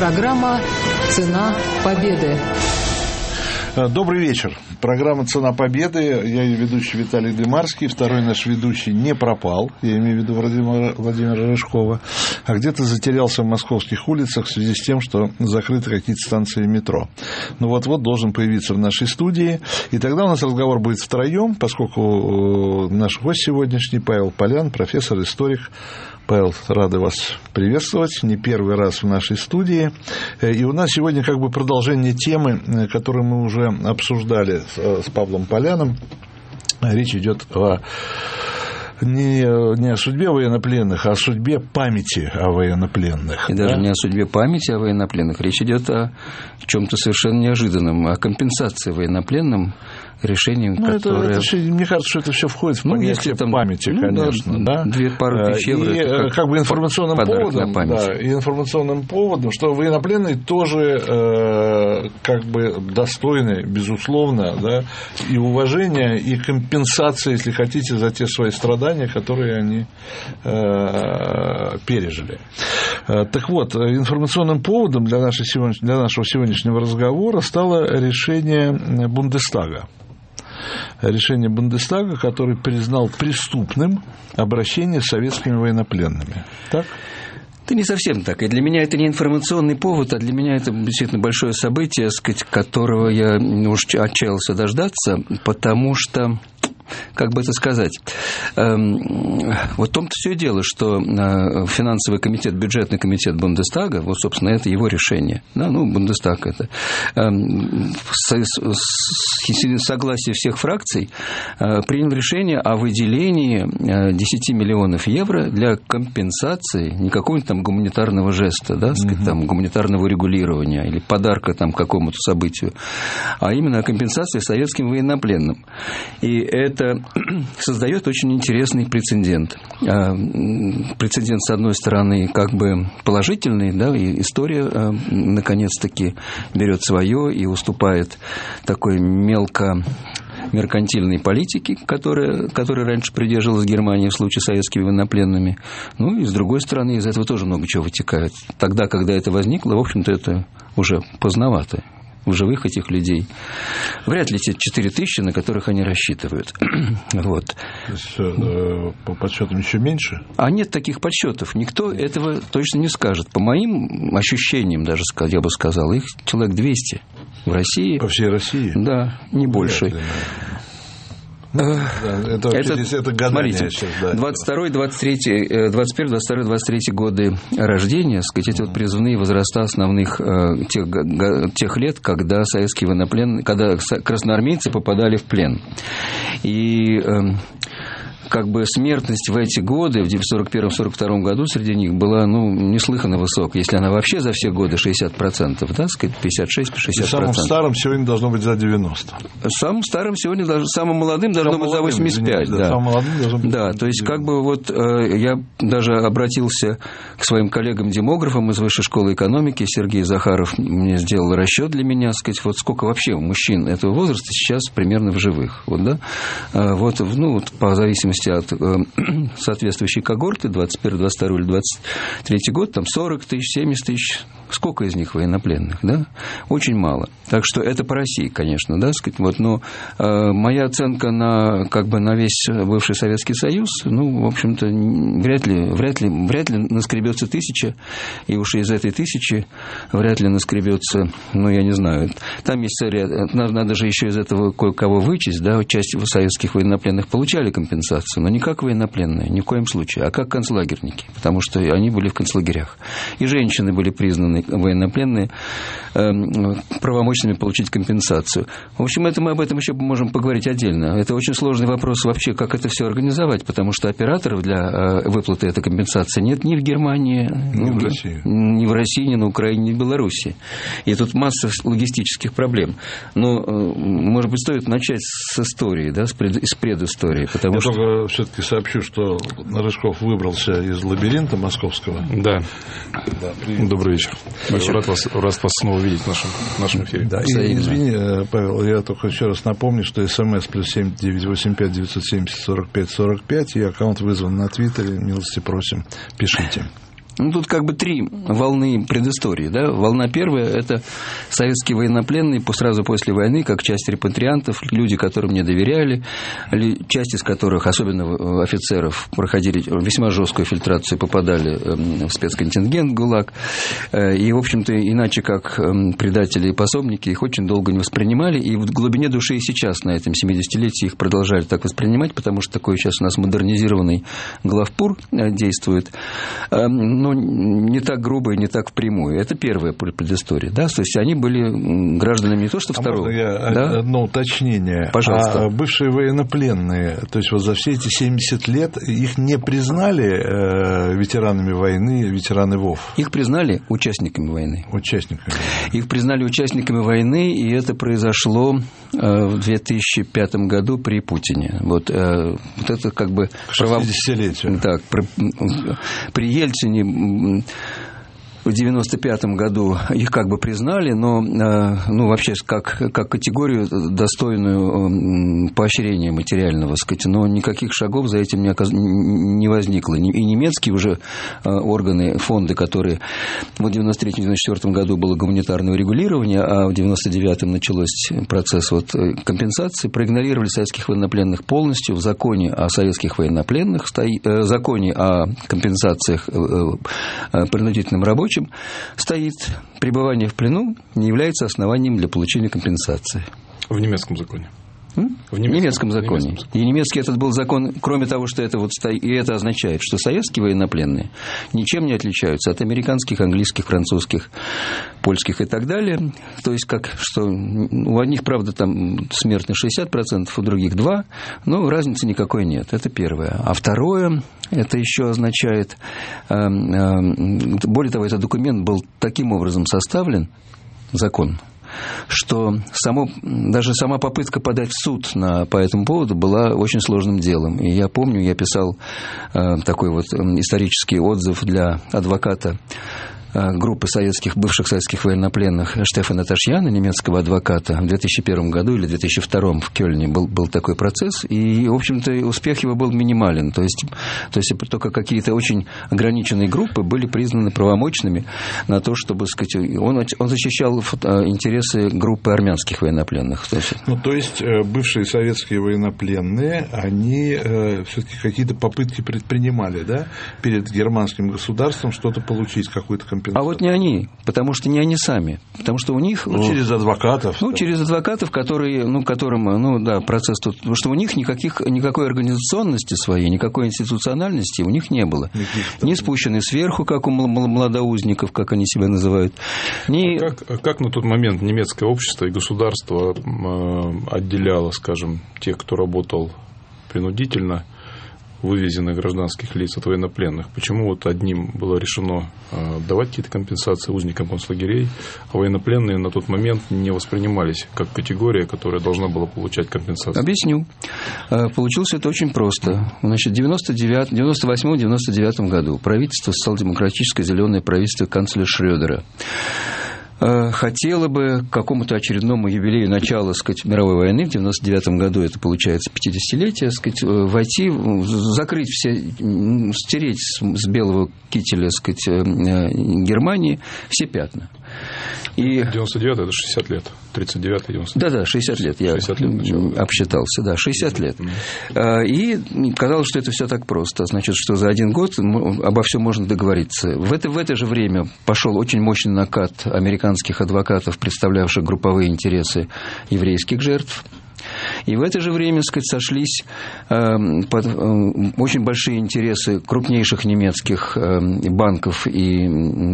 Программа «Цена победы». Добрый вечер. Программа «Цена победы». Я ее ведущий Виталий Дымарский. Второй наш ведущий не пропал. Я имею в виду Владимира Рыжкова. А где-то затерялся в московских улицах в связи с тем, что закрыты какие-то станции метро. Но вот-вот должен появиться в нашей студии. И тогда у нас разговор будет втроем, поскольку наш гость сегодняшний Павел Полян, профессор, историк. Павел, рады вас приветствовать, не первый раз в нашей студии. И у нас сегодня как бы продолжение темы, которую мы уже обсуждали с Павлом Поляном. Речь идет не о судьбе военнопленных, а о судьбе памяти о военнопленных. И даже не о судьбе памяти о военнопленных. Речь идет о чем-то совершенно неожиданном, о компенсации военнопленным решением, которое... Мне кажется, что это все входит в понятие памяти, конечно. Да? Пару тысяч евро. И как бы информационным поводом, что военнопленные тоже как бы достойны, безусловно, да, и уважения, и компенсации, если хотите, за те свои страдания, которые они пережили. Так вот, информационным поводом для нашего сегодняшнего разговора стало решение Бундестага. Решение Бундестага, который признал преступным обращение с советскими военнопленными. Так? Это не совсем так. И для меня это не информационный повод, а для меня это действительно большое событие, которого я уж отчаялся дождаться, потому что... Как бы это сказать? Вот в том-то все и дело, что финансовый комитет, бюджетный комитет Бундестага, вот, собственно, это его решение. Да, Бундестаг это. С согласия всех фракций принял решение о выделении 10 миллионов евро для компенсации не какого-нибудь там гуманитарного жеста, да, сказать, там, гуманитарного регулирования или подарка там, какому-то событию, а именно компенсации советским военнопленным. И это создает очень интересный прецедент. Прецедент, с одной стороны, как бы положительный, да, и история, наконец-таки, берет свое и уступает такой меркантильной политике, которой раньше придерживалась Германия в случае с советскими военнопленными. Ну, и, с другой стороны, из этого тоже много чего вытекает. Тогда, когда это возникло, в общем-то, это уже поздновато. В живых этих людей вряд ли те 4000, на которых они рассчитывают. Вот. То есть, по подсчетам еще меньше? А нет таких подсчетов. Никто этого точно не скажет. По моим ощущениям, даже я бы сказал, их человек 200 в России. По всей России? Да, не больше. Это гадание. Смотрите, 21, 22, 23 годы рождения, сказать, эти вот призывные возраста основных тех лет, когда советские военнопленные, когда красноармейцы попадали в плен. И как бы смертность в эти годы, в 1941-1942 году среди них была, неслыханно высокая. Если она вообще за все годы 60%, да, сказать, 56-60%. Самым старым сегодня должно быть за 90%. Самым старым сегодня, самым молодым должно быть за 85%. Да. Самым молодым должно быть. Да, то есть, как бы вот я даже обратился к своим коллегам-демографам из Высшей школы экономики. Сергей Захаров мне сделал расчет для меня, сказать, вот сколько вообще мужчин этого возраста сейчас примерно в живых. Вот, да? Вот по зависимости от соответствующей когорты, 21, 22 или 23 год, там 40 тысяч, 70 тысяч. Сколько из них военнопленных, да? Очень мало. Так что это по России, конечно, да, сказать, вот, но моя оценка на весь бывший Советский Союз, в общем-то, вряд ли наскребется 1000, и уж из этой 1000 вряд ли наскребется, я не знаю. Там есть надо же еще из этого кое-кого вычесть, да, часть советских военнопленных получали компенсацию, но не как военнопленные, ни в коем случае, а как концлагерники, потому что они были в концлагерях. И женщины были признаны военнопленные правомочными получить компенсацию. В общем, мы об этом еще можем поговорить отдельно. Это очень сложный вопрос вообще, как это все организовать, потому что операторов для выплаты этой компенсации нет ни в Германии, ни в России, ни на Украине, ни в Беларуси. И тут масса логистических проблем. Но, может быть, стоит начать с истории, да, с предыстории. Потому что... только все-таки сообщу, что Рыжков выбрался из лабиринта московского. Да. Добрый вечер. Рад вас снова видеть в нашем эфире. Да, извини, Павел, я только еще раз напомню, что СМС +7 985 970 45 45 и аккаунт вызван на Твиттере. Милости просим, пишите. Ну, тут как бы три волны предыстории. Да? Волна первая – это советские военнопленные сразу после войны, как часть репатриантов, люди, которым не доверяли, часть из которых, особенно офицеров, проходили весьма жесткую фильтрацию, попадали в спецконтингент ГУЛАГ. И, в общем-то, иначе как предатели и пособники их очень долго не воспринимали. И в глубине души и сейчас, на этом 70-летии, их продолжали так воспринимать, потому что такой сейчас у нас модернизированный главпур действует. Но не так грубо и не так впрямую. Это первая предыстория. Да? То есть они были гражданами не то, что второго. Можно я да? одно уточнение? Пожалуйста. А бывшие военнопленные, то есть вот за все эти 70 лет их не признали ветеранами войны, ветераны ВОВ? Их признали участниками войны. Участниками. Их признали участниками войны, и это произошло в 2005 году при Путине. Вот это как бы... 60-летию. Так, при Ельцине в 1995 году их как бы признали, но вообще как категорию, достойную поощрения материального, сказать, но никаких шагов за этим не возникло. И немецкие уже органы, фонды, которые в 1993-1994 году было гуманитарное регулирование, а в 1999 началось процесс компенсации, проигнорировали советских военнопленных полностью. В законе о советских военнопленных, в законе о компенсациях принудительным рабочим стоит: пребывание в плену не является основанием для получения компенсации. В немецком законе. В немецком законе. И немецкий этот был закон, кроме того, что это и это означает, что советские военнопленные ничем не отличаются от американских, английских, французских, польских и так далее. То есть, у одних, правда, там смертность 60%, у других 2%, но разницы никакой нет. Это первое. А второе, это еще означает, более того, этот документ был таким образом составлен, закон, что даже сама попытка подать в суд по этому поводу была очень сложным делом. И я помню, я писал такой исторический отзыв для адвоката группы бывших советских военнопленных Штефана Ташьяна, немецкого адвоката, в 2001 году или 2002 в Кёльне был такой процесс, и, в общем-то, успех его был минимален. То есть только какие-то очень ограниченные группы были признаны правомочными на то, чтобы, сказать, он защищал интересы группы армянских военнопленных. То есть бывшие советские военнопленные, они все-таки какие-то попытки предпринимали, да, перед германским государством что-то получить, какую-то компенсацию? А вот не они, потому что не они сами. Потому что у них... через адвокатов. Через адвокатов, которым, процесс тут... Потому что у них никакой организационности своей, никакой институциональности у них не было. Не спущены сверху, как у младоузников, как они себя называют. Как на тот момент немецкое общество и государство отделяло, скажем, тех, кто работал принудительно, вывезенных гражданских лиц от военнопленных? Почему одним было решено давать какие-то компенсации узникам концлагерей, а военнопленные на тот момент не воспринимались как категория, которая должна была получать компенсацию? Объясню. Получилось это очень просто. Значит, в 1998-1999 году правительство, социал-демократическое зеленое правительство канцлера Шрёдера, хотела бы к какому-то очередному юбилею начала, мировой войны, в 1999 году, это получается 50-летие, войти, закрыть все, стереть с белого кителя, Германии все пятна. И... 99 это 60 лет. 39-й, 99. Да, 60 лет. Я 60 лет обсчитался, 60 лет. И казалось, что это все так просто. Значит, что за один год обо всем можно договориться. В это же время пошел очень мощный накат американских адвокатов, представлявших групповые интересы еврейских жертв. И в это же время, сошлись очень большие интересы крупнейших немецких банков и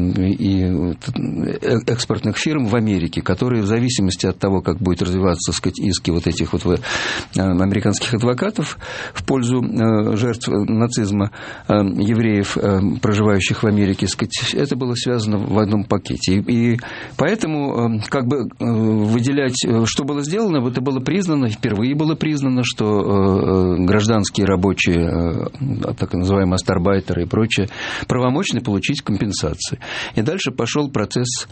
экспортных фирм в Америке, которые в зависимости от того, как будет развиваться, иски этих американских адвокатов в пользу жертв нацизма, евреев, проживающих в Америке, это было связано в одном пакете. И поэтому выделять, что было сделано, это было признано, впервые было признано, что гражданские рабочие, так называемые астарбайтеры и прочее, правомочны получить компенсацию. И дальше пошел процесс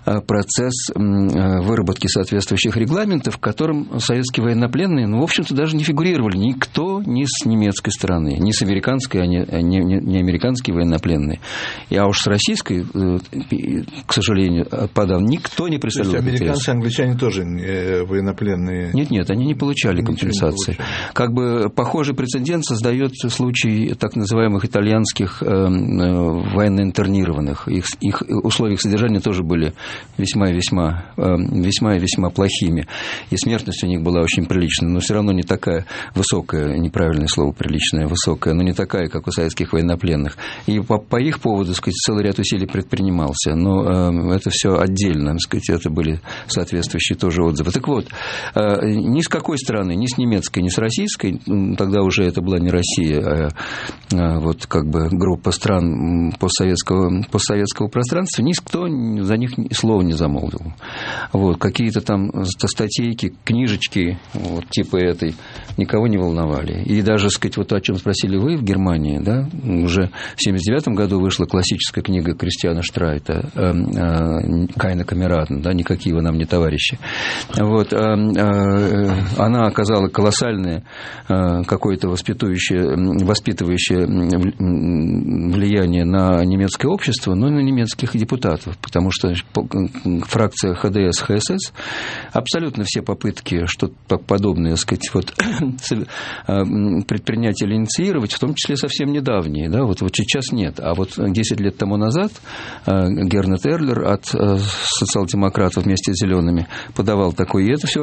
процесс выработки соответствующих регламентов, в котором советские военнопленные, в общем-то, даже не фигурировали никто ни с немецкой стороны, ни с американской, не американские военнопленные. А уж с российской, к сожалению, подавно никто не представлял. То есть американцы, англичане тоже военнопленные? Нет, они не получали компенсации. Как бы похожий прецедент создает случай так называемых итальянских военно-интернированных. Их условия их содержания тоже были весьма и весьма плохими. И смертность у них была очень приличная, но все равно не такая высокая, неправильное слово приличная, высокая, но не такая, как у советских военнопленных. И по их поводу, так сказать, целый ряд усилий предпринимался. Но это все отдельно, так сказать, это были соответствующие тоже отзывы. Так вот, ни с какой стороны, ни с немецкой, ни с российской, тогда уже это была не Россия, а вот как бы группа стран постсоветского пространства, никто за них слова не замолвил. Вот, какие-то там статейки, книжечки вот, типа этой никого не волновали. И даже, сказать, вот о чем спросили вы в Германии, да, уже в 1979 году вышла классическая книга Кристиана Штрайта «Кайна Камераден», да, «Никакие вы нам не товарищи». Вот, она оказала колоссальное какое-то воспитывающее влияние на немецкое общество, но и на немецких депутатов, потому что фракция ХДС, ХСС абсолютно все попытки что-то подобное, так сказать, вот, предпринять или инициировать, в том числе совсем недавние, да, вот сейчас нет. А вот 10 лет тому назад Гернет Эрлер от социал-демократов вместе с «Зелеными» подавал такой, и это все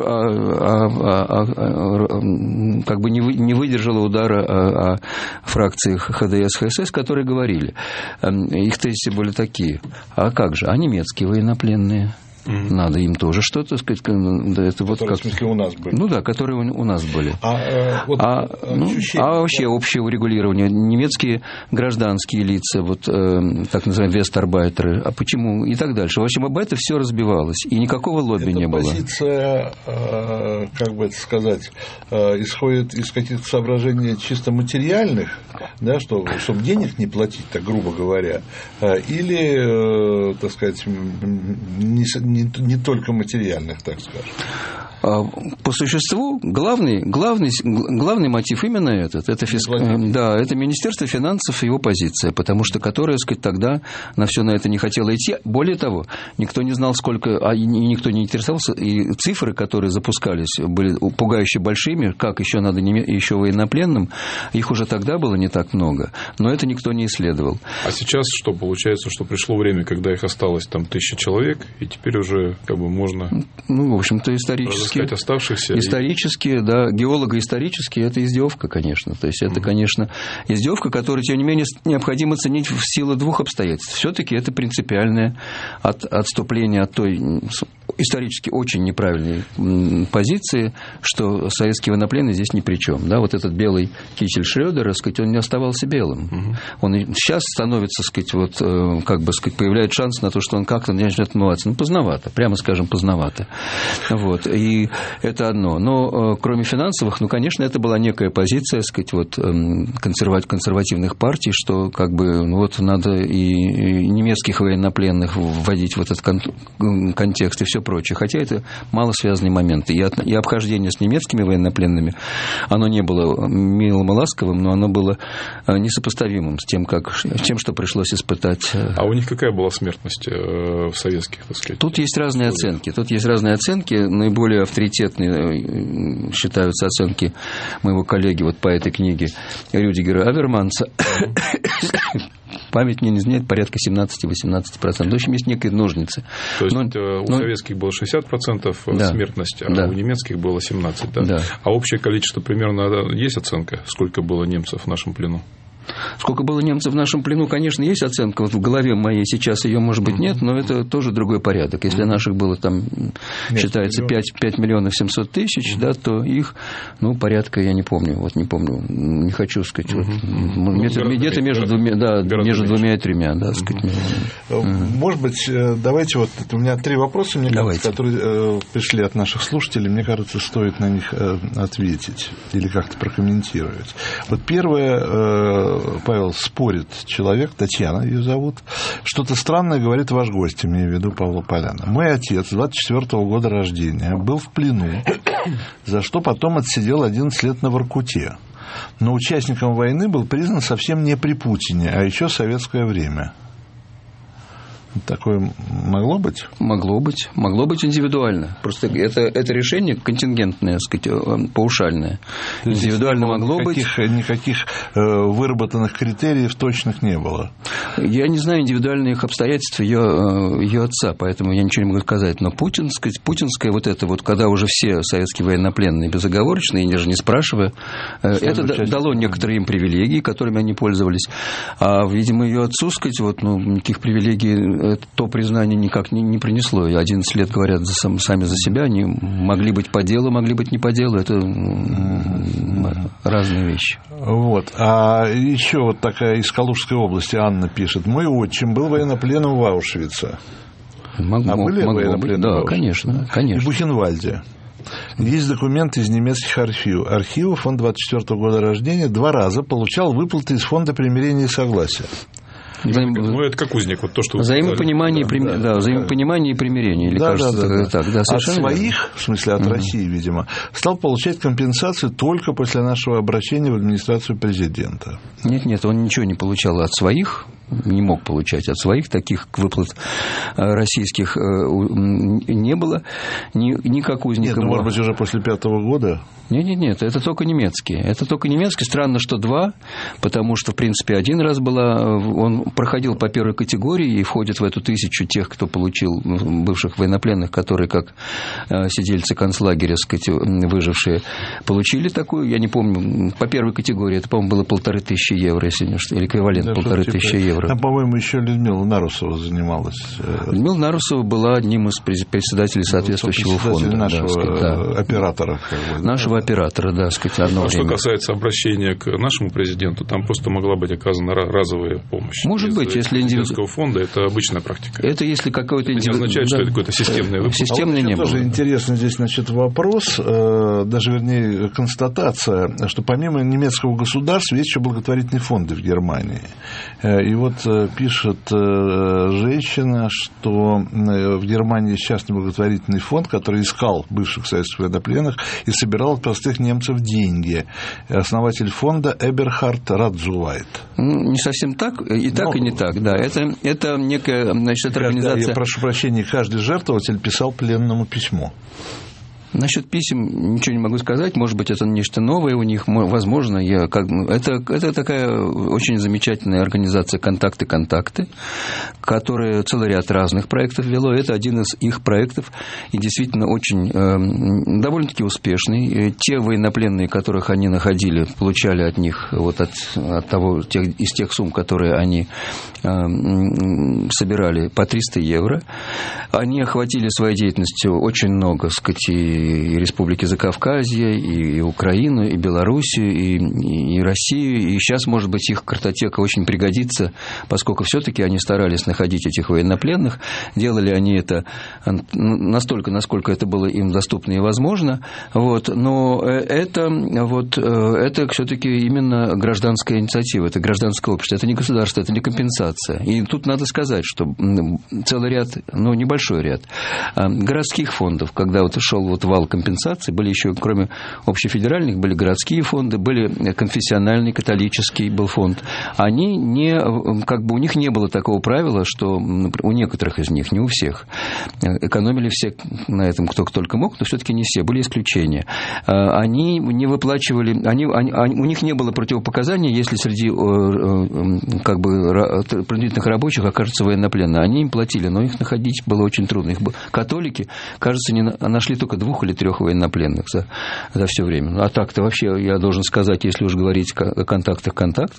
как бы не выдержало удара фракции ХДС, ХСС, которые говорили. Их тезисы были такие. А как же? А немецкие военнопленные? Надо им тоже что-то сказать. Да, это вот которые, в смысле, у нас были. Ну да, которые у нас были. Вообще общее урегулирование. Немецкие гражданские лица, вот так называемые вестарбайтеры, а почему? И так дальше. В общем, об этом все разбивалось. И никакого лобби не было. Позиция, как бы это сказать, исходит из каких-то соображений чисто материальных, да, чтобы денег не платить, так грубо говоря, или, так сказать, не только материальных, так скажем. По существу главный мотив именно этот. Это это Министерство финансов и его позиция, потому что которое, сказать, тогда на все на это не хотело идти. Более того, никто не знал, сколько, никто не интересовался, и цифры, которые запускались, были пугающе большими, как еще надо еще военнопленным, их уже тогда было не так много, но это никто не исследовал. А сейчас что получается, что пришло время, когда их осталось там 1000 человек, и теперь уже как бы можно... в общем-то, исторически оставшихся. Исторически, да, геолого-исторически это издевка, конечно. То есть это, конечно, издевка, которую, тем не менее, необходимо ценить в силу двух обстоятельств. Все-таки это принципиальное отступление от той исторически очень неправильной позиции, что советские военнопленные здесь ни при чем. Да, вот этот белый китель Шрёдера, сказать, он не оставался белым. Он сейчас становится, сказать, вот, как бы, сказать, появляется шанс на то, что он как-то начнет отмываться. Поздновато, прямо скажем, поздновато. Вот. И это одно. Но кроме финансовых, конечно, это была некая позиция, сказать, вот, консервативных партий, что как бы вот надо и немецких военнопленных вводить в этот контекст и все прочее. Хотя это малосвязанные моменты. И обхождение с немецкими военнопленными, оно не было милым и ласковым, но оно было несопоставимым с тем, что пришлось испытать. А у них какая была смертность в советских, так сказать? Тут есть разные оценки. Наиболее авторитетные считаются оценки моего коллеги вот по этой книге Рюдигера Аверманса. Память мне не изменяет, порядка 17-18%. В общем, есть некие ножницы. То есть у советских было 60% смертность, а у немецких было 17%. Да? Да. А общее количество примерно есть оценка, сколько было немцев в нашем плену? Сколько было немцев в нашем плену, конечно, есть оценка. Вот в голове моей сейчас ее, может быть, нет, но это тоже другой порядок. Если наших было там, считается, 5 миллионов 700 тысяч, да, то их, порядка, я не помню, не хочу сказать, где-то между двумя и тремя, да, сказать. Может быть, давайте вот, у меня 3 вопроса, мне кажется, которые пришли от наших слушателей, мне кажется, стоит на них ответить или как-то прокомментировать. Вот первое, Павел, спорит человек, Татьяна ее зовут. Что-то странное говорит ваш гость, имею в виду Павла Поляна. Мой отец 24-го года рождения был в плену, за что потом отсидел 11 лет на Воркуте. Но участником войны был признан совсем не при Путине, а еще в советское время. Такое могло быть? Могло быть индивидуально. Просто это решение контингентное, так сказать, паушальное. Индивидуально могло быть. Никаких выработанных критериев точных не было. Я не знаю индивидуальных обстоятельств ее отца, поэтому я ничего не могу сказать. Но путинское вот это вот, когда уже все советские военнопленные безоговорочно, и даже не спрашивая, это дало некоторые им привилегии, которыми они пользовались. А, видимо, ее отцу, сказать, вот, никаких привилегий то признание никак не принесло. И 11 лет говорят сами за себя. Они могли быть по делу, могли быть не по делу. Это разные вещи. Вот. А еще вот такая из Калужской области Анна пишет. Мой отчим был военнопленным в Аушвице. Были военнопленные? Да, конечно. И в Бухенвальде. Есть документы из немецких архивов. Он 24-го года рождения 2 раза получал выплаты из фонда примирения и согласия. Это как узник, вот то, что взаимопонимание и примирение, или кажется, так, да, от своих, в смысле от России, видимо, стал получать компенсацию только после нашего обращения в администрацию президента. Нет, он ничего не получал от своих, не мог получать от своих, таких выплат российских не было, ни как узника. Нет, может быть, уже после 5-го года? Нет, это только немецкие. Странно, что 2, потому что, в принципе, 1 раз он проходил по 1-й категории и входит в эту 1000 тех, кто получил, бывших военнопленных, которые, как сидельцы концлагеря, сказать, выжившие, получили такую, я не помню, по 1-й категории, это, по-моему, было 1500 евро, если не ошибаюсь, или эквивалент 1500 евро. Там, по-моему, еще Людмила Нарусова занималась. Людмила Нарусова была одним из председателей соответствующего фонда. Нашего оператора. Нашего оператора, да, сказать, одно время. Что касается обращения к нашему президенту, там просто могла быть оказана разовая помощь. Может быть, если индивидуального фонда, это обычная практика. Это если какой-то индивидуальный... Это не означает, что это какой-то системный выпуск. Системный не было. Тоже интересно здесь, вопрос, даже, вернее, констатация, что помимо немецкого государства есть еще благотворительные фонды в Германии. И вот пишет женщина, что в Германии есть частный благотворительный фонд, который искал бывших советских военнопленных и собирал от простых немцев деньги. Основатель фонда Эберхард Радзувайт. Не совсем так, и не так, да. Это некая, значит, организация... Я прошу прощения, каждый жертвователь писал пленному письмо. Насчет писем ничего не могу сказать. Может быть, это нечто новое у них. Возможно, это такая очень замечательная организация «Контакты», которая целый ряд разных проектов вело. Это один из их проектов. И действительно очень довольно-таки успешный. Те военнопленные, которых они находили, получали от них вот из тех сумм, которые они собирали, по 300 евро. Они охватили своей деятельностью очень много, так сказать, и Республики Закавказье, и Украину, и Белоруссию, и Россию. И сейчас, может быть, их картотека очень пригодится, поскольку все-таки они старались находить этих военнопленных. Делали они это настолько, насколько это было им доступно и возможно. Вот. Но это все-таки именно гражданская инициатива, это гражданское общество. Это не государство, это не компенсация. И тут надо сказать, что целый ряд, небольшой ряд городских фондов, когда шел вал компенсации, были еще, кроме общефедеральных, были городские фонды, были конфессиональный, католический был фонд. Они у них не было такого правила, что у некоторых из них, не у всех, экономили все на этом, кто только мог, но все-таки не все, были исключения. Они не выплачивали, у них не было противопоказания, если среди принудительных рабочих окажется военнопленный. Они им платили, но их находить было очень трудно. Католики, кажется, нашли только 2 или 3 военнопленных за все время. А так-то вообще, я должен сказать, если уж говорить о контактах,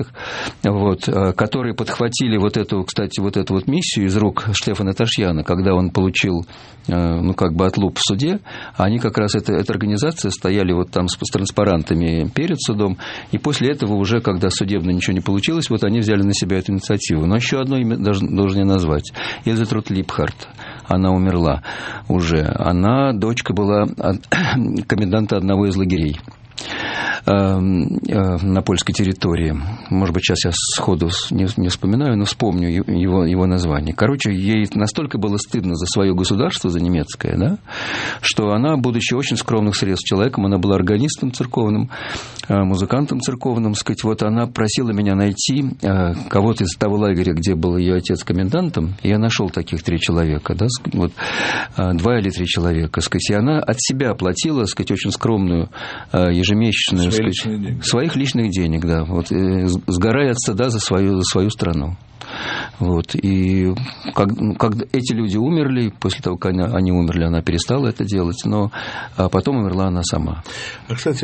которые подхватили эту миссию из рук Штефана Ташьяна, когда он получил отлуп в суде, они как раз, эта организация, стояли там с транспарантами перед судом, и после этого уже, когда судебно ничего не получилось, они взяли на себя эту инициативу. Но еще одно имя должен я назвать. Эльзатруд Липхарт. Она умерла уже. Она дочка была коменданта одного из лагерей. на польской территории. Может быть, сейчас я сходу не вспоминаю, но вспомню его название. Короче, ей настолько было стыдно за свое государство, за немецкое, да, что она, будучи очень скромных средств человеком, она была органистом церковным, музыкантом церковным, сказать, вот она просила меня найти кого-то из того лагеря, где был ее отец комендантом, и я нашел таких 3 человека, да, вот, 2 или 3 человека, сказать, и она от себя платила, сказать, очень скромную ежемесячную, своих личных денег, да, вот, сгорая от стыда за свою страну. Вот. И когда эти люди умерли, после того, как они умерли, она перестала это делать, но потом умерла она сама. Кстати,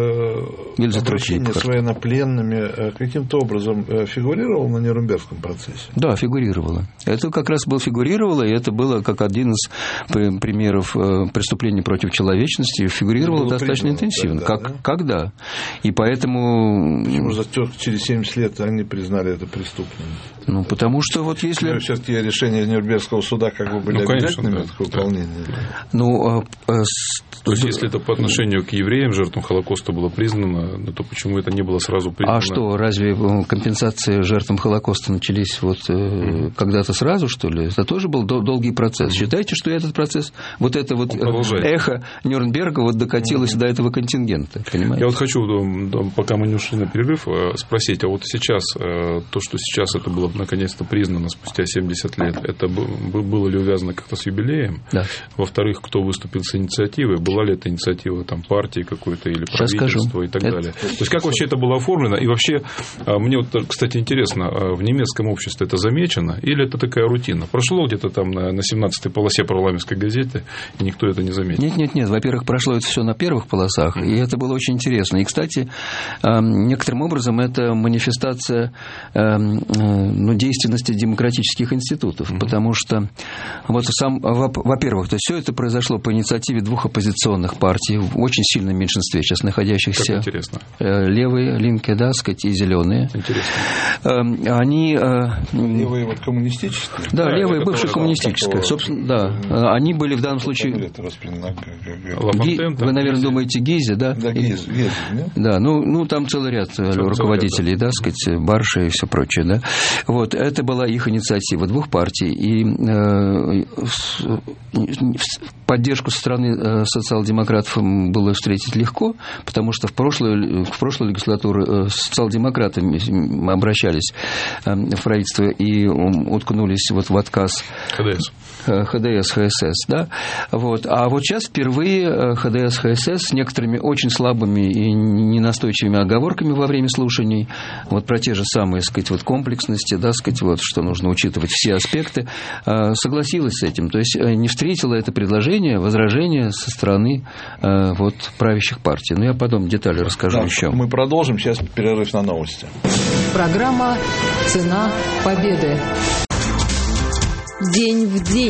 обращение с военнопленными каким-то образом фигурировало на Нюрнбергском процессе? Да, фигурировало. Это как раз фигурировало, и это было как один из примеров преступлений против человечности, фигурировало достаточно интенсивно. Тогда, когда? И поэтому... Почему же через 70 лет они признали это преступным? Ну, потому что вот если... Все-таки решения Нюрнбергского суда как бы были обязательными к выполнению. Ну, то есть, если это по отношению к евреям, жертвам Холокоста было признано, то почему это не было сразу признано? А что, разве компенсации жертвам Холокоста начались вот когда-то сразу, что ли? Это тоже был долгий процесс. Считаете, что этот процесс, вот это вот эхо Нюрнберга вот докатилось до этого контингента, понимаете? Я вот хочу, пока мы не ушли на перерыв, спросить, а вот сейчас, то, что сейчас это было наконец-то признано спустя 70 лет, это было ли увязано как-то с юбилеем? Да. Во-вторых, кто выступил с инициативой? Была ли это инициатива там, партии какой-то или правительства и так далее? То есть, как вообще это было оформлено? И вообще, мне вот, кстати, интересно, в немецком обществе это замечено или это такая рутина? Прошло где-то там на 17-й полосе парламентской газеты, и никто это не заметил? Нет. Во-первых, прошло это все на первых полосах, и это было очень интересно. И, кстати, некоторым образом это манифестация действенности демократических институтов, потому что, вот во-первых, то все это произошло по инициативе 2 оппозиционных партий, в очень сильном меньшинстве сейчас находящихся. Левые, Линке, да, сказать, и зеленые. Интересно. Они... Левые вот коммунистические? Да, левые, бывшие коммунистические. Собственно, да. Они были в данном случае... Вы, наверное, думаете Гизе, да? Да, Гизе, нет? Да, ну там целый ряд руководителей, да, сказать, Барша и все прочее, да. Вот, это была их инициатива 2 партий, и поддержку со стороны социал-демократов было встретить легко, потому что в прошлую легислатуру социал-демократы обращались в правительство и уткнулись вот в отказ ХДС, ХСС, да, вот. А вот сейчас впервые ХДС, ХСС с некоторыми очень слабыми и ненастойчивыми оговорками во время слушаний, вот про те же самые, сказать, вот комплексности, да, сказать, вот, что нужно учитывать все аспекты, согласилась с этим, то есть не встретила это предложение, возражение со стороны вот правящих партий. Но я потом детали расскажу еще. Мы продолжим, сейчас перерыв на новости. Программа «Цена победы». День в день.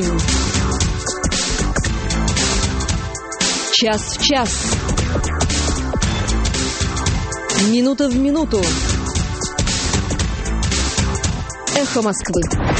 Час в час. Минута в минуту. Эхо Москвы.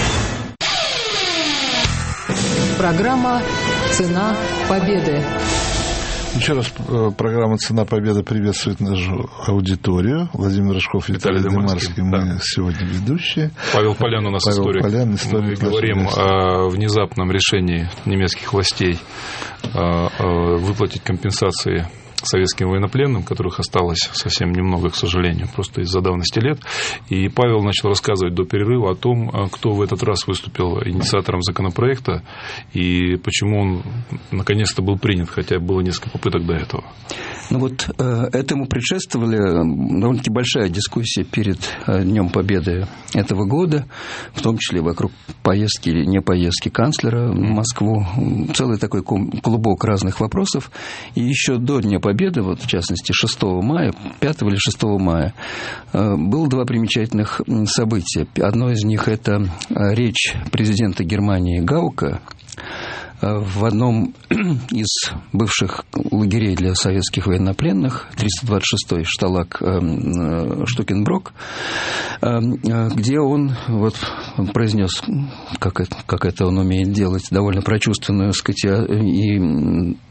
Программа «Цена победы». Еще раз программа «Цена победы» приветствует нашу аудиторию. Владимир Рыжков, Виталий Дымарский. Мы сегодня ведущие. Павел Полян у нас историк. Мы говорим о внезапном решении немецких властей выплатить компенсации советским военнопленным, которых осталось совсем немного, к сожалению, просто из-за давности лет. И Павел начал рассказывать до перерыва о том, кто в этот раз выступил инициатором законопроекта и почему он наконец-то был принят, хотя было несколько попыток до этого. Ну вот этому предшествовала довольно-таки большая дискуссия перед Днем Победы этого года, в том числе вокруг поездки или не поездки канцлера в Москву. Целый такой клубок разных вопросов. И еще до Дня Победы, вот в частности 6 мая, 5 или 6 мая, было 2 примечательных события. Одно из них – это речь президента Германии Гаука в одном из бывших лагерей для советских военнопленных, 326-й Шталаг Штукенброк, где он вот произнес, как это он умеет делать, довольно прочувственную, сказать, и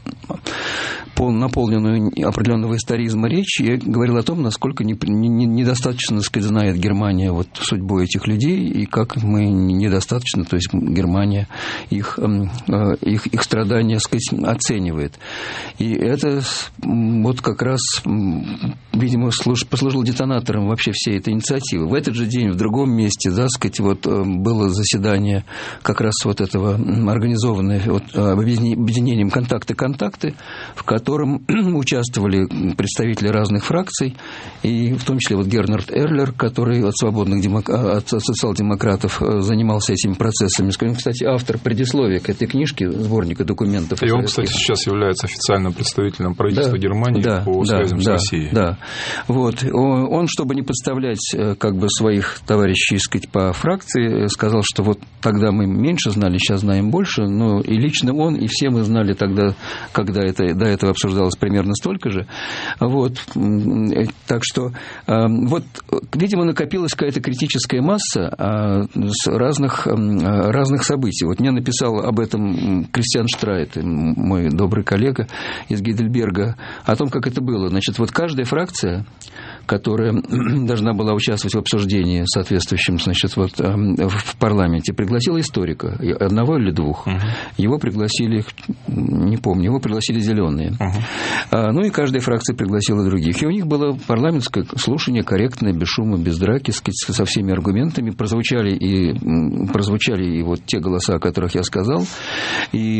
наполненную определенного историзма речь, я говорил о том, насколько недостаточно, так сказать, знает Германия вот судьбу этих людей, и как мы недостаточно, то есть Германия их страдания, так сказать, оценивает. И это вот как раз, видимо, послужило детонатором вообще всей этой инициативы. В этот же день в другом месте, да, сказать, вот было заседание как раз вот этого организованное вот, объединением «Контакты», в котором участвовали представители разных фракций, и в том числе вот Гернард Эрлер, который от социал-демократов занимался этими процессами. Кстати, автор предисловия к этой книжке, сборника документов. И он, кстати, сейчас является официальным представителем правительства Германии по связям с Россией. Да. Вот. Он, чтобы не подставлять как бы своих товарищей, сказать, по фракции, сказал, что вот тогда мы меньше знали, сейчас знаем больше, но и лично он, и все мы знали тогда, когда это до этого обсуждалось, примерно столько же. Вот. Так что, вот, видимо, накопилась какая-то критическая масса с разных событий. Вот мне написал об этом Кристиан Штрайт, мой добрый коллега из Гейдельберга, о том, как это было. Значит, вот каждая фракция, которая должна была участвовать в обсуждении соответствующем, значит, вот, в парламенте, пригласила историка, одного или двух. Его пригласили, не помню, его пригласили зеленые. Ну и каждая фракция пригласила других. И у них было парламентское слушание корректное, без шума, без драки, со всеми аргументами. Прозвучали и вот те голоса, о которых я сказал, и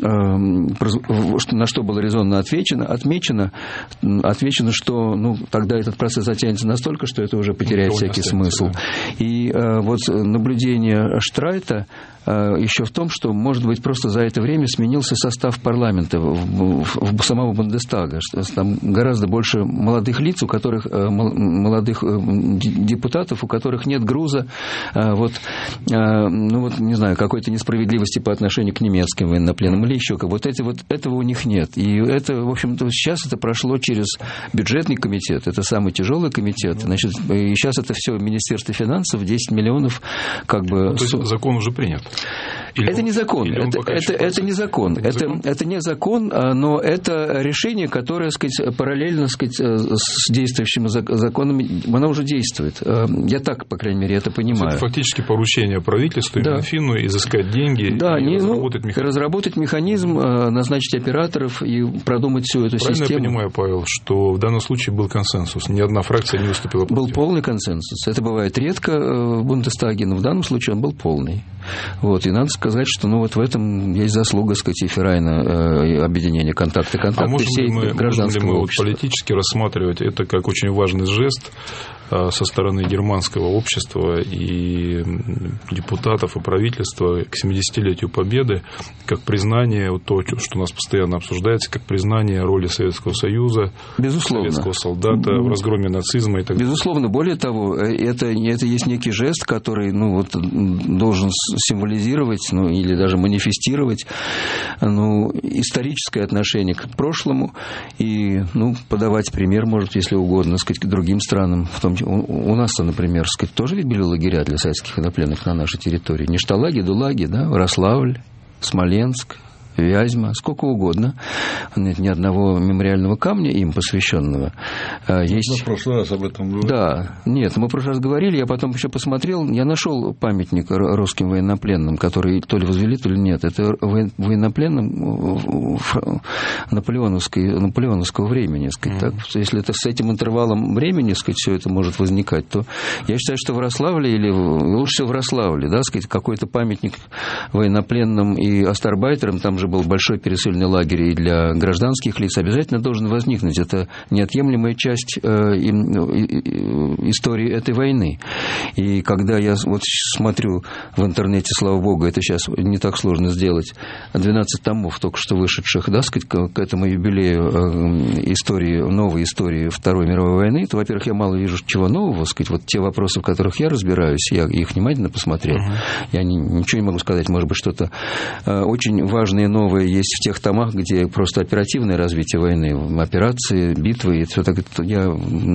на что было резонно отмечено, что тогда этот процесс затянется настолько, что это уже потеряет всякий смысл. Да. И вот наблюдение Штрайта еще в том, что, может быть, просто за это время сменился состав парламента в самого Бундестага. Там гораздо больше молодых лиц, у которых молодых депутатов, у которых нет груза, не знаю, какой-то несправедливости по отношению к немецким военнопленным или еще как. Этого у них нет. И это, в общем-то, сейчас это прошло через бюджетный комитет. Это самый тяжелый комитет. Значит, и сейчас это все Министерство финансов, 10 миллионов как бы... То есть закон уже принят? Это не закон. Это не закон. Это не закон, но это решение, которое, сказать, параллельно, сказать, с действующими законами, оно уже действует. Я так, по крайней мере, это понимаю. Это фактически поручение правительству и Минфину изыскать деньги и разработать механизм, назначить операторов и продумать всю эту систему. Правильно я понимаю, Павел, что в данном случае был консенсус? Ни одна фракция не выступила против? Был полный консенсус. Это бывает редко в Бундестаге, но в данном случае он был полный. Вот. И надо сказать, что в этом есть заслуга, сказать, и Феррайна, объединения «Контакты» всей гражданского мы общества. Политически рассматривать это как очень важный жест со стороны германского общества и депутатов, и правительства к 70-летию Победы, как признание, вот то, что у нас постоянно обсуждается, как признание роли Советского Союза, безусловно, советского солдата в разгроме нацизма и так далее. Безусловно. Более того, это есть некий жест, который должен символизировать, или даже манифестировать историческое отношение к прошлому и подавать пример, может, если угодно, сказать, к другим странам. В том, у нас-то, например, сказать, тоже ведь были лагеря для советских военнопленных на нашей территории. Ништалаги, Дулаги, Рославль, Смоленск, Вязьма, сколько угодно. Нет ни одного мемориального камня им посвященного. Есть... В прошлый раз об этом говорили. Да, нет, мы в прошлый раз говорили, я потом еще посмотрел, я нашел памятник русским военнопленным, который то ли возвели, то ли нет. Это военнопленным наполеоновского времени. Сказать, так. Если это с этим интервалом времени, сказать, все это может возникать, то я считаю, что в Рославле, или лучше всего в Рославле, сказать, какой-то памятник военнопленным и астарбайтерам, там же был большой пересыльный лагерь и для гражданских лиц, обязательно должен возникнуть. Это неотъемлемая часть истории этой войны. И когда я смотрю в интернете, слава богу, это сейчас не так сложно сделать, 12 томов только что вышедших, сказать, к этому юбилею новой истории Второй мировой войны, то, во-первых, я мало вижу чего нового, сказать, вот те вопросы, в которых я разбираюсь, я их внимательно посмотрел, я ничего не могу сказать, может быть, что-то очень важное новое есть в тех томах, где просто оперативное развитие войны, операции, битвы, и все так. Я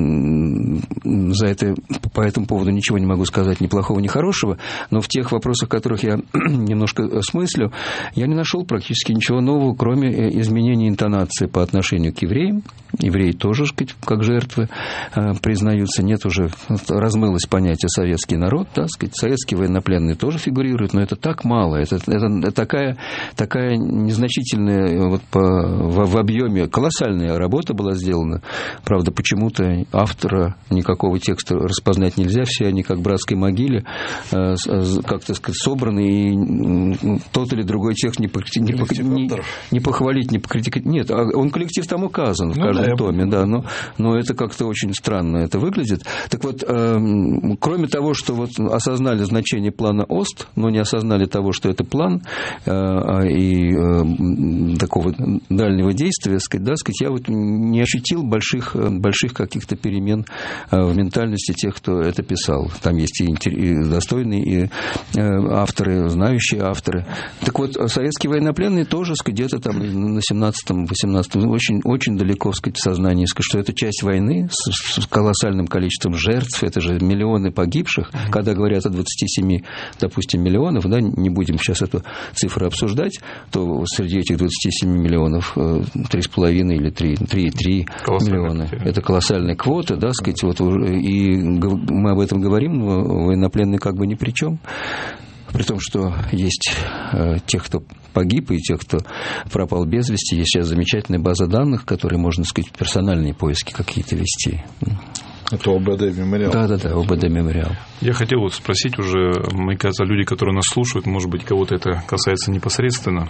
по этому поводу ничего не могу сказать, ни плохого, ни хорошего, но в тех вопросах, которых я немножко смыслю, я не нашел практически ничего нового, кроме изменения интонации по отношению к евреям. Евреи тоже, сказать, как жертвы признаются. Нет, уже размылось понятие советский народ, да, сказать, советские военнопленные тоже фигурируют, но это так мало. Это такая незначительная в объеме колоссальная работа была сделана. Правда, почему-то автора никакого текста распознать нельзя. Все они как в братской могиле как-то сказать, собраны, и тот или другой текст не похвалить, не покритиковать. Нет, он коллектив там указан в каждом томе, да, но это как-то очень странно это выглядит. Так вот, кроме того, что вот осознали значение плана ОСТ, но не осознали того, что это план и такого дальнего действия, я вот не ощутил больших каких-то перемен в ментальности тех, кто это писал. Там есть и достойные, и авторы, знающие авторы. Так вот, советские военнопленные тоже, где-то там на 17-18 очень далеко, в сознании, что это часть войны с колоссальным количеством жертв, это же миллионы погибших. Когда говорят о 27, допустим, миллионов, да, не будем сейчас эту цифру обсуждать, то среди этих 27 миллионов 3,5 или 3,3 миллиона. Это колоссальная квота, да, сказать, вот, и мы об этом говорим, военнопленные как бы ни при чем. При том, что есть тех, кто погиб, и тех, кто пропал без вести. Есть сейчас замечательная база данных, которые можно, сказать, персональные поиски какие-то вести. Это ОБД Мемориал. Да, ОБД Мемориал. Я хотел вот спросить уже, мне кажется, люди, которые нас слушают, может быть, кого-то это касается непосредственно.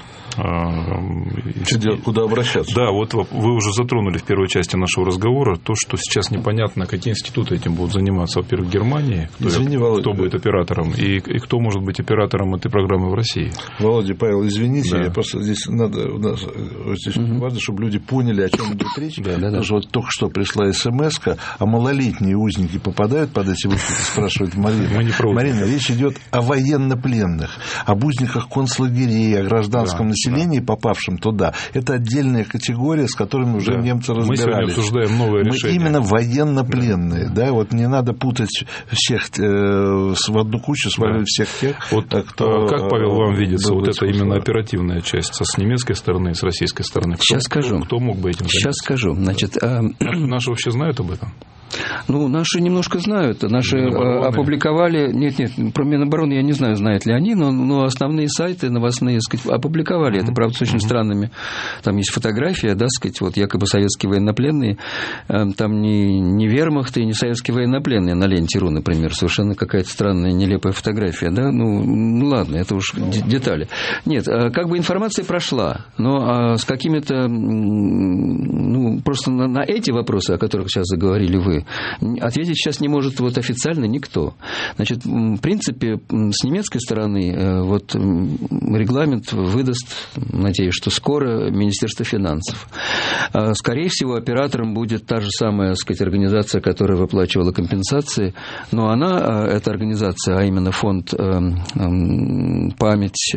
Куда обращаться? Да, вот вы уже затронули в первой части нашего разговора то, что сейчас непонятно, какие институты этим будут заниматься. Во-первых, в Германии, кто будет оператором, и кто может быть оператором этой программы в России. Володя, Павел, извините, да. Я просто здесь важно, чтобы люди поняли, о чем идет речь. Потому что вот только что пришла смс-ка, а малолетние узники попадают под эти выпуски, спрашивает Марина, речь идет о военнопленных, об узниках концлагерей, о гражданском населении, попавшем туда. Это отдельная категория, с которыми уже немцы разбирались. Мы сегодня обсуждаем новое решение. Мы именно военнопленные. Да, вот не надо путать всех в одну кучу, сваливать всех тех, кто... Как, Павел, вам видится вот эта именно оперативная часть с немецкой стороны и с российской стороны? Сейчас скажу. Кто мог бы этим заняться? Сейчас скажу. Значит, наши вообще знают об этом? Ну, наши немножко знают. Наши опубликовали... Нет, про Минобороны я не знаю, знают ли они, но основные сайты новостные, сказать, опубликовали. Это, правда, с очень странными. Там есть фотография, да, сказать, вот якобы советские военнопленные. Там не вермахт и не советские военнопленные на ленте.ру, например. Совершенно какая-то странная, нелепая фотография, да. Ну ладно, это уж детали. Нет, как бы информация прошла, но с какими-то... Ну, просто на эти вопросы, о которых сейчас заговорили вы, ответить сейчас не может вот официально никто. Значит, в принципе, с немецкой стороны вот регламент выдаст, надеюсь, что скоро, Министерство финансов. Скорее всего, оператором будет та же самая, так сказать, организация, которая выплачивала компенсации, но она, эта организация, а именно фонд «Память»,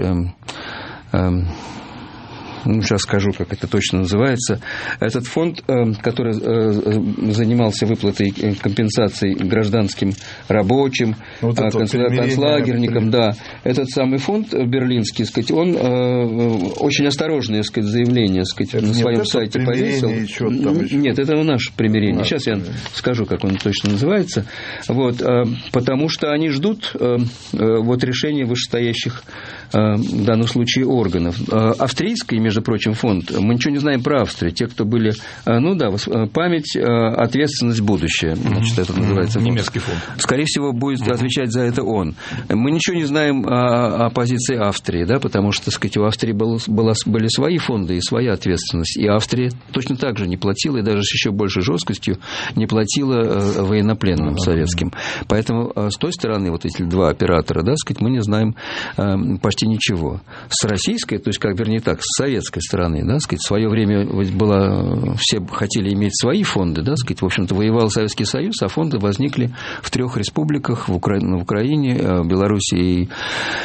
сейчас скажу, как это точно называется. Этот фонд, который занимался выплатой компенсаций гражданским рабочим, концлагерникам, да, этот самый фонд берлинский, сказать, он очень осторожное, сказать, заявление, сказать, на своем сайте повесил. Нет, это наше примирение. Сейчас я скажу, как он точно называется. Вот, потому что они ждут вот решения вышестоящих в данном случае органов. Австрийский, между прочим, фонд, мы ничего не знаем про Австрию. Те, кто были, память, ответственность, будущее. Значит, это называется фонд. Немецкий фонд. Скорее всего, будет отвечать за это он. Мы ничего не знаем о позиции Австрии, да, потому что, так сказать, у Австрии были свои фонды и своя ответственность. И Австрия точно так же не платила, и даже с еще большей жесткостью не платила военнопленным советским. Поэтому с той стороны, вот эти два оператора, да, сказать, мы не знаем почти ничего. С российской, то есть, с советской стороны, да, сказать, в свое время было, все хотели иметь свои фонды, да, сказать, в общем-то, воевал Советский Союз, а фонды возникли в 3 республиках, в Украине, Белоруссии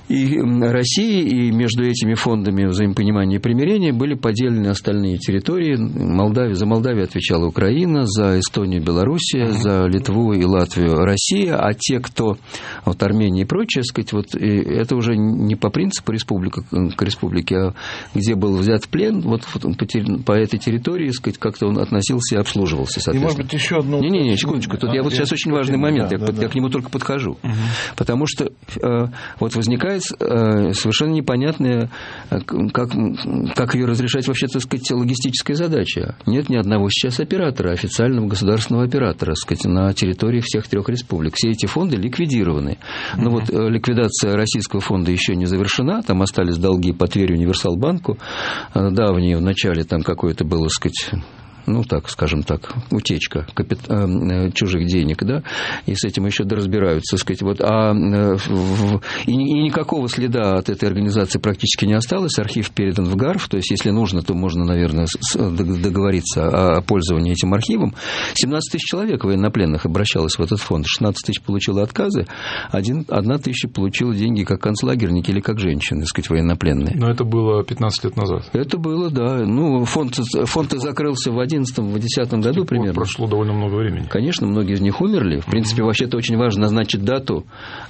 и России, и между этими фондами взаимопонимания и примирения были поделены остальные территории. За Молдавию отвечала Украина, за Эстонию Белоруссия, за Литву и Латвию Россия, а те, кто вот Армения и прочее, сказать, вот это уже не по принципу республика к республике, а где был взят в плен, вот по этой территории, сказать, как-то он относился и обслуживался, соответственно. И, может быть, еще одну... Не, секундочку, тут я вот сейчас очень важный момент, я к нему только подхожу, потому что вот возникает совершенно непонятная, как ее разрешать вообще, так сказать, логистическая задача. Нет ни одного сейчас оператора, официального государственного оператора, так сказать, на территории всех 3 республик. Все эти фонды ликвидированы. Но вот ликвидация российского фонда еще не завершена, там остались долги по Тверь Универсалбанку, давние, в начале там какое-то было, так сказать, ну, так, скажем так, утечка чужих денег, да, и с этим еще доразбираются, так сказать, вот, и никакого следа от этой организации практически не осталось, архив передан в ГАРФ, то есть, если нужно, то можно, наверное, договориться о пользовании этим архивом. 17 тысяч человек военнопленных обращалось в этот фонд, 16 тысяч получило отказы, 1 тысяча получила деньги как концлагерники или как женщины, так сказать, военнопленные. Но это было 15 лет назад. Это было, да, ну, фонд закрылся в 2011-2010 году примерно. Прошло довольно много времени. Конечно, многие из них умерли. В принципе, вообще-то очень важно назначить дату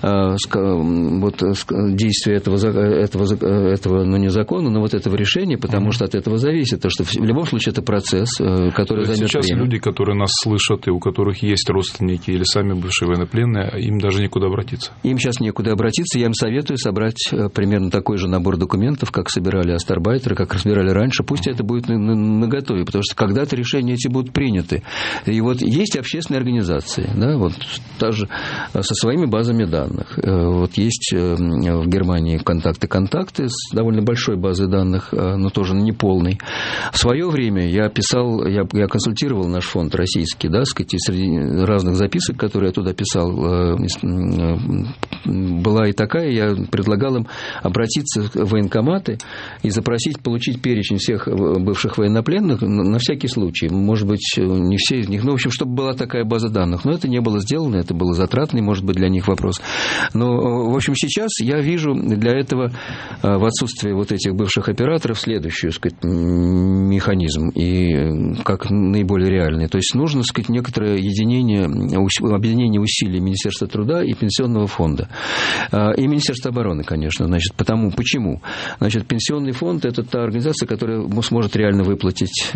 действия этого, ну, не закона, но вот этого решения, потому что от этого зависит. Потому что в любом случае это процесс, который займет время. Сейчас люди, которые нас слышат, и у которых есть родственники или сами бывшие военнопленные, им даже некуда обратиться. Им сейчас некуда обратиться. Я им советую собрать примерно такой же набор документов, как собирали астарбайтеры, как разбирали раньше. Пусть это будет наготове, потому что когда-то решения эти будут приняты. И вот есть общественные организации, да, вот даже со своими базами данных. Вот есть в Германии контакты с довольно большой базой данных, но тоже не полной. В свое время я консультировал наш фонд российский, да, сказать, и среди разных записок, которые я туда писал, была и такая, я предлагал им обратиться в военкоматы и запросить получить перечень всех бывших военнопленных на всякий случай. Может быть, не все из них. Ну, в общем, чтобы была такая база данных. Но это не было сделано, это было затратный, может быть, для них вопрос. Но, в общем, сейчас я вижу для этого в отсутствии вот этих бывших операторов следующий, так сказать, механизм, и как наиболее реальный. То есть нужно, так сказать, некоторое объединение усилий Министерства труда и Пенсионного фонда. И Министерства обороны, конечно. Значит, почему? Значит, Пенсионный фонд – это та организация, которая сможет реально выплатить,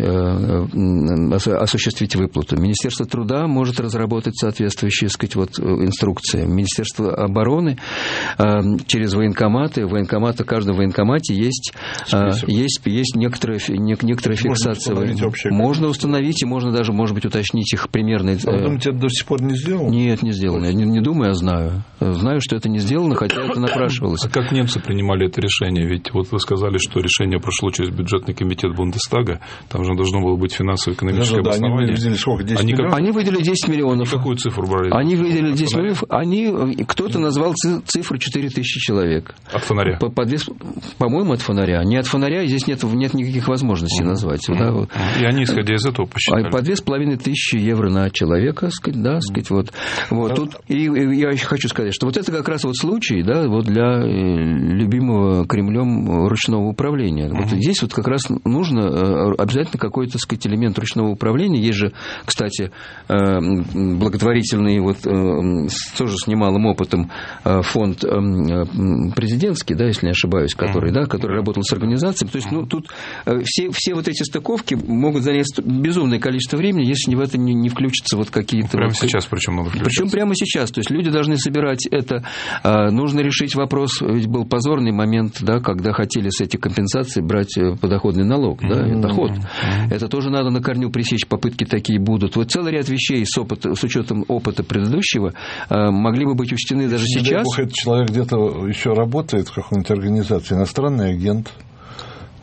осуществить выплату. Министерство труда может разработать соответствующие, так сказать, вот, инструкции. Министерство обороны через военкоматы. В каждом военкомате есть некоторая фиксация. Можно установить, и можно даже, может быть, уточнить их примерно. А вы думаете, это до сих пор не сделано? Нет, не сделано. Я не думаю, а знаю. Знаю, что это не сделано, хотя это напрашивалось. А как немцы принимали это решение? Ведь вот вы сказали, что решение прошло через бюджетный комитет Бундестага. Там же должно было быть финансово-экономическое обоснование. Они выделили сколько? 10 миллионов? Они выделили 10 миллионов. Какую цифру брали? Они выделили 10 миллионов. Кто-то назвал цифру 4000 человек. От фонаря? По-моему, от фонаря. Не от фонаря, здесь нет никаких возможностей назвать. Да? И они, исходя из этого, посчитали? По 2500 евро на человека, сказать, да, сказать, вот. Тут, и я еще хочу сказать, что вот это как раз вот случай, да, вот для любимого Кремлем ручного управления. Вот здесь вот как раз нужно обязательно какой-то, сказать, элемент ручного управления. Есть же, кстати, благотворительный, вот, тоже с немалым опытом фонд президентский, да, если не ошибаюсь, который работал с организациями. То есть, ну, тут все вот эти стыковки могут занять безумное количество времени, если в это не включатся вот какие-то... Прямо сейчас, причем надо включиться. Причем прямо сейчас. То есть люди должны собирать это. Нужно решить вопрос, ведь был позорный момент, да, когда хотели с этих компенсаций брать подоходный налог, да, доход. Это тоже надо на корню пресечь, попытки такие будут. Вот целый ряд вещей с учетом опыта предыдущего могли бы быть учтены даже сейчас. Дай бог, этот человек где-то еще работает в какой-нибудь организации, иностранный агент.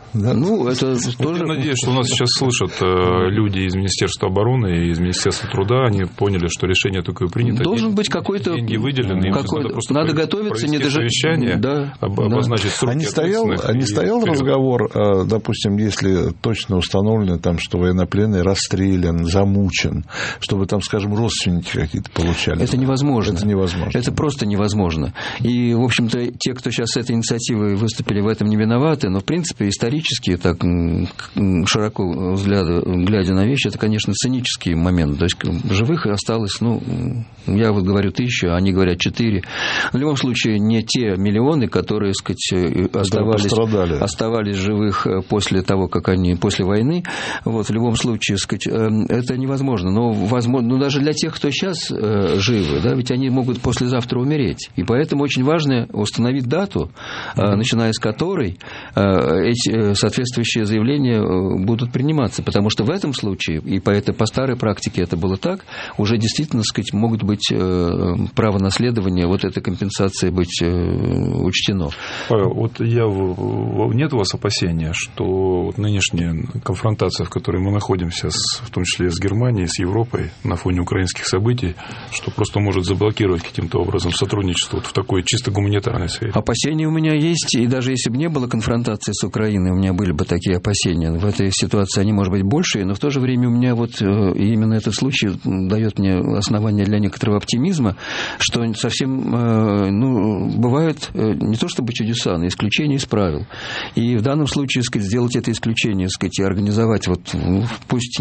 Да? Ну, это тоже... Я надеюсь, что у нас сейчас слышат люди из Министерства обороны и из Министерства труда, они поняли, что решение такое принято. Должен быть какой-то... Деньги выделены, надо готовиться, не даже... совещание, да, обозначить сроки ответственных. А не стоял разговор, допустим, если точно установлено, там, что военнопленный расстрелян, замучен, чтобы там, скажем, родственники какие-то получали? Это невозможно. Это невозможно. Это просто невозможно. И, в общем-то, те, кто сейчас с этой инициативой выступили, в этом не виноваты, но, в принципе, исторически, так широко глядя на вещи, это, конечно, цинический момент. То есть живых осталось, я вот говорю 1000, они говорят 4. В любом случае, не те миллионы, которые, так сказать, оставались живых после того, как они после войны. Вот, в любом случае, так сказать, это невозможно. Но возможно, даже для тех, кто сейчас живы, да, ведь они могут послезавтра умереть. И поэтому очень важно установить дату, начиная с которой эти соответствующие заявления будут приниматься. Потому что в этом случае, и по старой практике это было так, уже действительно, так сказать, могут быть право наследования, вот этой компенсации быть учтено. Вот нет у вас опасения, что нынешняя конфронтация, в которой мы находимся, в том числе с Германией, с Европой, на фоне украинских событий, что просто может заблокировать каким-то образом сотрудничество вот в такой чисто гуманитарной сфере? Опасения у меня есть, и даже если бы не было конфронтации с Украиной, у меня были бы такие опасения. В этой ситуации они, может быть, большие, но в то же время у меня вот именно этот случай дает мне основание для некоторого оптимизма, что совсем, бывают не то чтобы чудеса, но исключения из правил. И в данном случае, сказать, сделать это исключение, сказать, и организовать, пусть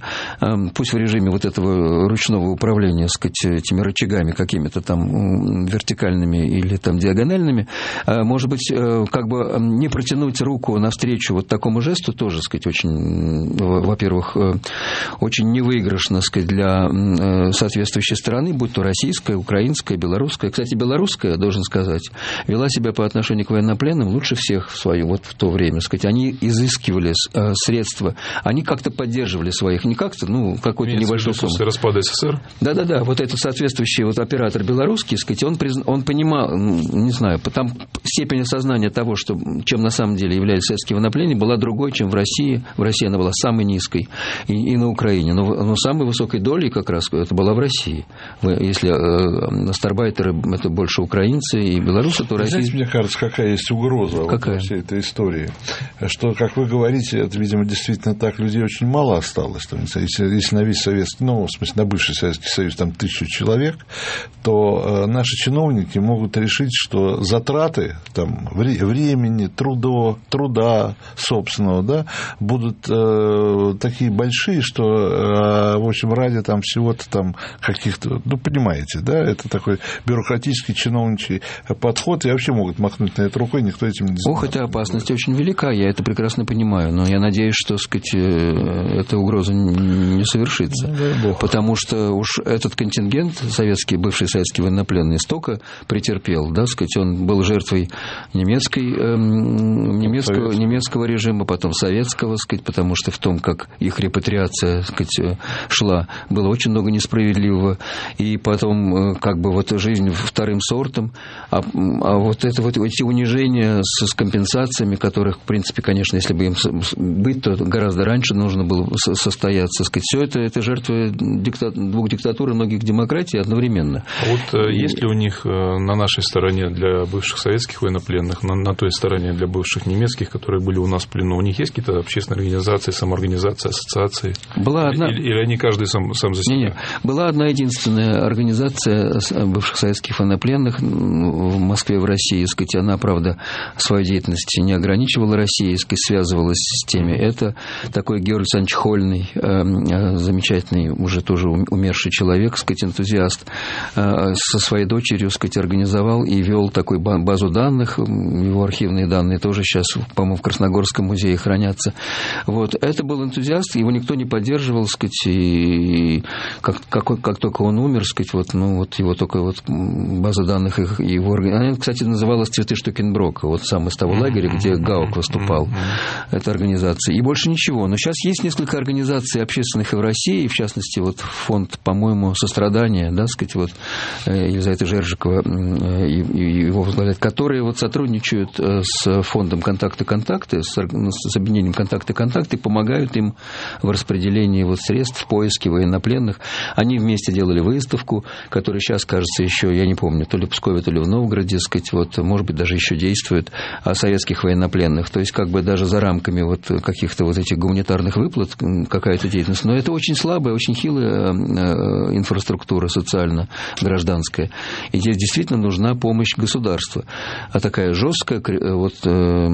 в режиме вот этого ручного управления, сказать, этими рычагами какими-то там вертикальными или там диагональными, может быть, как бы не протянуть руку навстречу вот такому жесту тоже, сказать, очень, во-первых, очень невыигрышно, сказать, для соответствующей страны, будь то российская, украинская, белорусская. Кстати, белорусская, должен сказать, вела себя по отношению к военнопленным лучше всех в то время. Сказать, они изыскивали средства, они как-то поддерживали своих, не как-то, какой-то небольшой суммы. После распада СССР? Да. Вот этот соответствующий оператор белорусский, сказать, он понимал, не знаю, там степень осознания того, чем на самом деле являлись советские военнопленные, была другой, чем в России. В России она была самой низкой, и на Украине. Но самой высокой долей как раз это была в России. Если астарбайтеры это больше украинцы и белорусы, то Россия... Знаете, мне кажется, какая есть угроза во всей этой истории? Что, как вы говорите, это, видимо, действительно так, людей очень мало осталось. Если на весь Советский, в смысле, на бывший Советский Союз там 1000 человек, то наши чиновники могут решить, что затраты там, времени, труда собственного, да, будут такие большие, что, в общем, ради там всего-то там каких-то, понимаете, да, это такой бюрократический чиновничий подход, и вообще могут махнуть на это рукой, никто этим не занимается. Эта опасность очень велика, я это прекрасно понимаю, но я надеюсь, что, сказать, эта угроза не совершится, потому что уж этот контингент советский, бывший советский военнопленный, столько претерпел, да, сказать, он был жертвой немецкого режима, потом советского, сказать, потому что в том, как их репатриация, сказать, шла, было очень много несправедливого, и потом как бы вот жизнь вторым сортом, а вот эти унижения с компенсациями, которых, в принципе, конечно, если бы им быть, то гораздо раньше нужно было состояться, сказать, все это жертвы двух диктатур и многих демократий одновременно. А вот есть ли у них на нашей стороне для бывших советских военнопленных, на той стороне для бывших немецких, которые были у нас в плену, у них есть какие-то общественные организации, самоорганизации, ассоциации? Была одна... Или они каждый сам за себя? Нет. Была одна единственная организация бывших советских военнопленных в Москве, в России, сказать, она, правда, свою деятельность не ограничивала Россией, сказать, связывалась с теми. Это такой Георгий Александрович Хольный, замечательный, уже тоже умерший человек, сказать, энтузиаст, со своей дочерью, сказать, организовал и вел такую базу данных, его архивные данные тоже сейчас, по-моему, в Красногорском музее хранятся. Вот. Это был энтузиаст, его никто не поддерживал, сказать, и как только он умер, сказать, его только база данных его... Она, кстати, называлась «Цветы Штукенброка», вот сам из того лагеря, где Гаук выступал, эта организация. И больше ничего. Но сейчас есть несколько организаций общественных и в России, в частности, вот фонд, по-моему, сострадания, да, сказать, вот Елизавета Жержикова и его возглавляет, которые вот сотрудничают с фондом «Контакт», контакты, с объединением «Контакты» помогают им в распределении вот средств, в поиске военнопленных. Они вместе делали выставку, которая сейчас, кажется, еще, я не помню, то ли в Пскове, то ли в Новгороде, сказать, вот, может быть, даже еще действует, о советских военнопленных. То есть, как бы даже за рамками вот каких-то вот этих гуманитарных выплат какая-то деятельность. Но это очень слабая, очень хилая инфраструктура социально-гражданская. И здесь действительно нужна помощь государства. А такая жесткая, вот я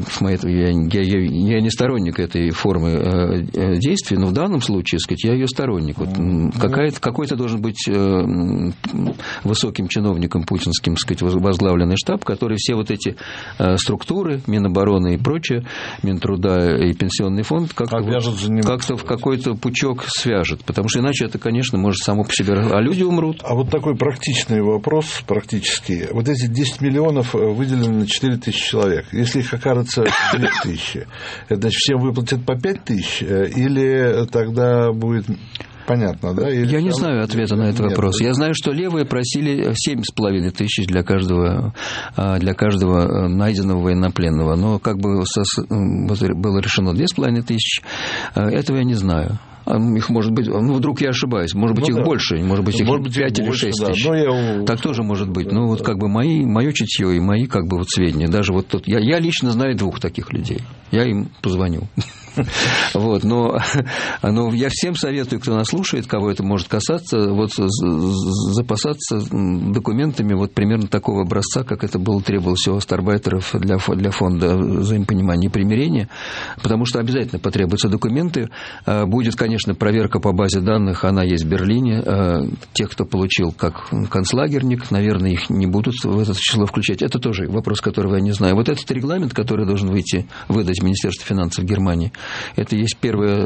не сторонник этой формы действий, но в данном случае, сказать, я ее сторонник. Вот какой-то должен быть высоким чиновником путинским, сказать, возглавленный штаб, который все вот эти структуры, Минобороны и прочее, Минтруда и Пенсионный фонд как-то в какой-то пучок свяжет. Потому что иначе это, конечно, может само по себе... А люди умрут. А вот такой практичный вопрос, практически. Вот эти 10 миллионов выделены на 4 тысячи человек. Если их окажется 2 тысячи, это значит, всем выплатят по 5 тысяч? Или тогда будет... Понятно, да? Или я не знаю ответа на этот вопрос. Я знаю, что левые просили 7,5 тысяч для каждого найденного военнопленного. Но как бы было решено 2,5 тысячи, этого я не знаю. Их может быть, вдруг я ошибаюсь, может быть, их больше, может быть, их 5 или 6 тысяч. Так тоже может быть. Ну, вот как бы мое чутье и мои как бы вот сведения. Даже вот тут я лично знаю 2 таких людей. Я им позвоню. Вот, но я всем советую, кто нас слушает, кого это может касаться, вот запасаться документами вот примерно такого образца, как это было требовалось у остарбайтеров для фонда взаимопонимания и примирения, потому что обязательно потребуются документы. Будет, конечно, проверка по базе данных, она есть в Берлине. Тех, кто получил как концлагерник, наверное, их не будут в это число включать. Это тоже вопрос, которого я не знаю. Вот этот регламент, который должен выдать Министерство финансов Германии, это есть первая,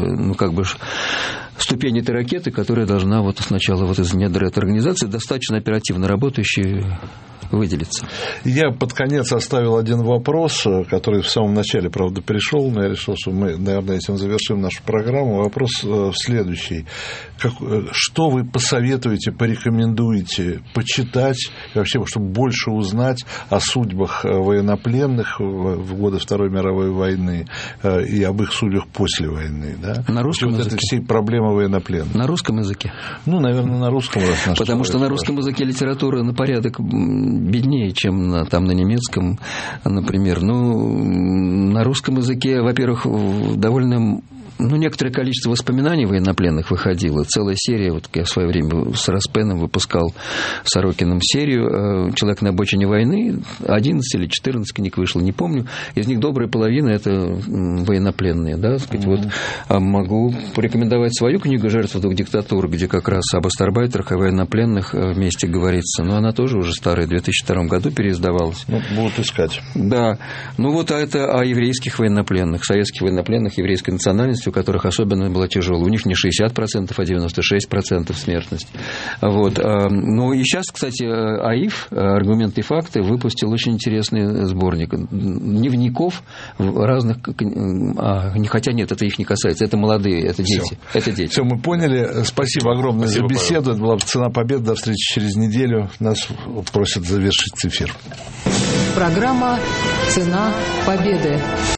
ступень этой ракеты, которая должна вот сначала вот из недр этой организации достаточно оперативно работающей выделиться. Я под конец оставил один вопрос, который в самом начале, правда, пришел, но я решил, что мы, наверное, этим завершим нашу программу. Вопрос следующий. Что вы посоветуете, порекомендуете почитать, вообще, чтобы больше узнать о судьбах военнопленных в годы Второй мировой войны и об их судьбах после войны? Да? На русском языке? Это все проблемы военнопленных. На русском языке? Наверное, на русском. Потому что на русском языке литература на порядок беднее, чем на немецком, например. На русском языке, во-первых, довольно... некоторое количество воспоминаний военнопленных выходило. Целая серия, вот я в свое время с Распеном выпускал Сорокиным серию «Человек на обочине войны», 11 или 14 книг вышло, не помню. Из них добрая половина – это военнопленные. Да, сказать, вот. Могу порекомендовать свою книгу «Жертва двух диктатур», где как раз об астарбайтерах и военнопленных вместе говорится. Но она тоже уже старая, в 2002 году переиздавалась. Будут искать. Да. Это о еврейских военнопленных, советских военнопленных еврейской национальности, у которых особенно была тяжелая. У них не 60%, а 96% смертность. Вот. Ну и сейчас, кстати, АИФ, «Аргументы и факты», выпустил очень интересный сборник дневников разных... Хотя нет, это их не касается. Это молодые, это дети. Все, мы поняли. Спасибо огромное за беседу. Это была «Цена победы». До встречи через неделю. Нас просят завершить эфир. Программа «Цена победы».